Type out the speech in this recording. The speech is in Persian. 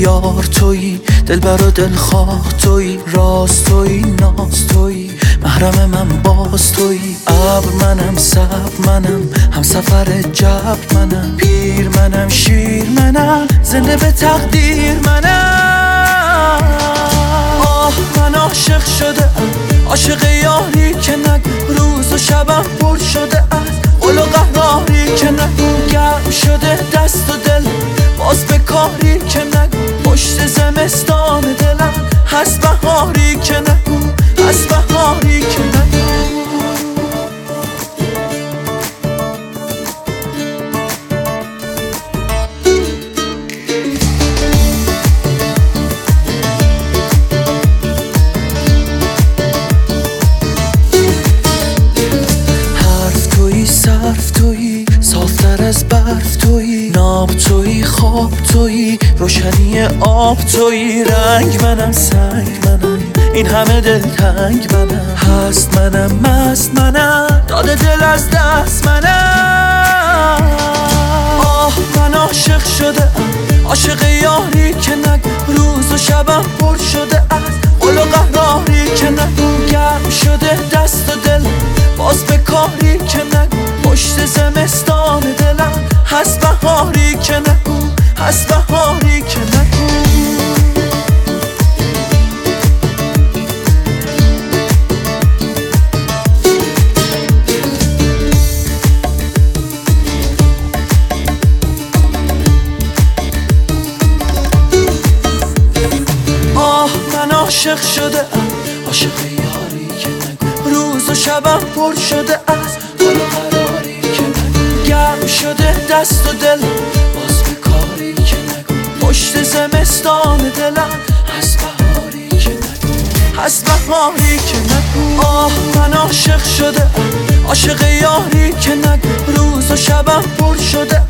یار تویی، دلبر و دلخواه تویی، راز تویی، ناز تویی، محرم من باز تویی. ابر منم، صبر منم، هم سفر جبر منم، پیر منم، شیر منم، زنده به تقدیر منم. آه من عاشق شده ام، عاشق یاری که نگو روز و شبم پر شده از قل و قهاری که نگو گرم شده دست و دل باز به کاری که نگو پشت زمستان دلم هست بهاری که نگو، هست بهاری که نگو. صرف تویی، صافتر از برف تویی، ناب تویی، خواب تویی، روشنی آب تویی. رنگ منم، سنگ منم، این همه دلتنگ منم، هست منم، مست منم، داده دل از دست منم. آه من عاشق شده ام، عاشق یاری که نگو روز و شبم پر شده از قل و قهاری که نگو گرم شده دست و دل باز به کاری که نگو پشت زمستان دلم هست بهاری که نگو، هست بهاری که نگو. آه من عاشق شده ام، عاشق یاری که نگو روز و شبم پر شده از قل و قراری که نگو گرم شده دست و دل باز به کاری که نگو پشت زمستان دلم هست بهاری که نگو، هست بهاری که نگو. آه من عاشق شده ام، عاشق یاری که نگو روز و شبم پر شده